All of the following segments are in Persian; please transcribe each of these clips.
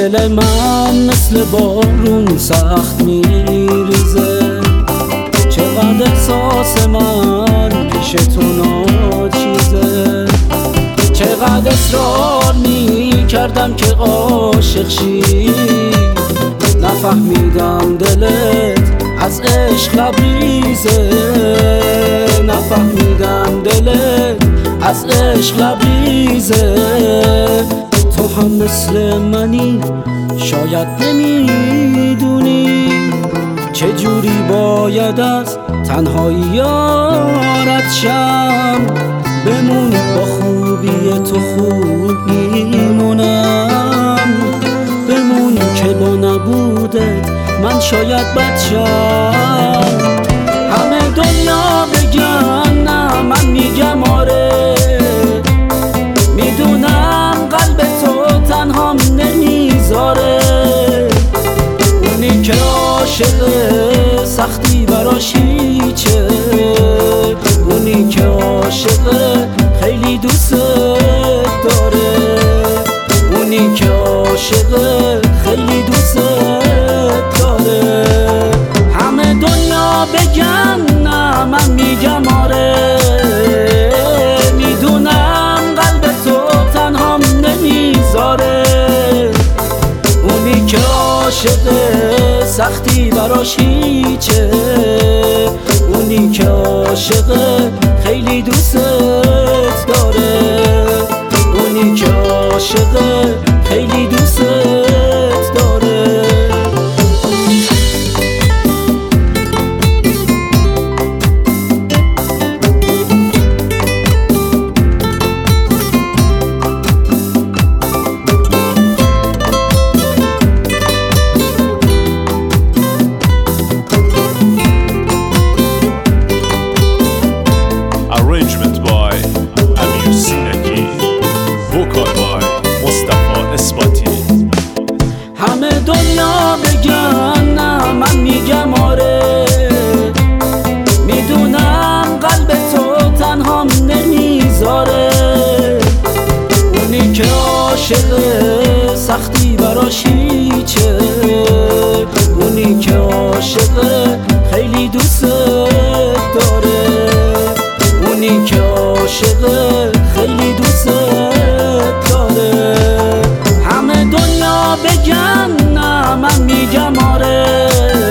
دل من مثل بارون سخت میریزه، چقدر احساس من پیش تو ناچیزه. چقدر اصرار میکردم که عاشق شی، نفهمیدم دلت از عشق لبریزه، نفهمیدم دلت از عشق لبریزه. تو هم مثل منی شاید نمیدونی چجوری باید از تنهایی یارت شم. بمونی با خوبی تو خوب میمونم، بمونی که با نبودت من شاید بد شم. همه دنیا بگن نه من میگم آره، میدونم قلب تو تنهام نمیذاره. اونی که عاشق سختی براش هیچه، اونی که عاشق خیلی دوست داره، اونی که عاشق خیلی دوست داره. همه دنیا بگن نه من میگم آره، میدونم قلب تو تنهام نمیذاره. اونی که عاشق سختی براش هیچه، اونی که عاشق خیلی دوست داره، اونی که عاشق خیلی دوست داره. Arrangement by Amir Sinaki, vocal by Mustafa Esbati. همه دنیا بگن نه من میگم آره، میدونم قلب تو تنهام نمیذاره. اونی که عاشق سختی براش هیچه، اونی که عاشق خیلی دوست داره، اونی که عاشق خیلی دوست داره. همه دنیا بگن نه من میگم آره،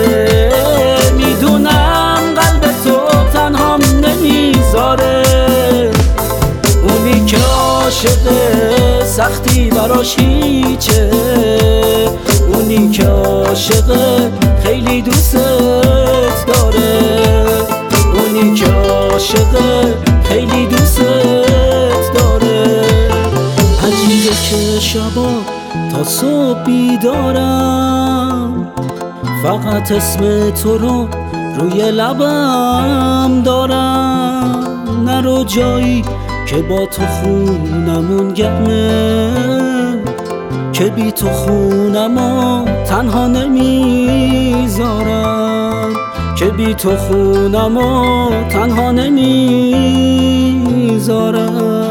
میدونم قلب تو تنهام نمیذاره. اونی که عاشق سختی براش هیچه، اونی که عاشق خیلی دوست داره، اونی که عاشق خیلی دوست داره. عجیبه که شبا تا صبح بیدارم، فقط اسم تو رو روی لبم دارم. نرو جایی که با تو خونمون گرمه، که بی تو خونمو تنها نمیذارم، که بی تو خونمو تنها نمیذارم.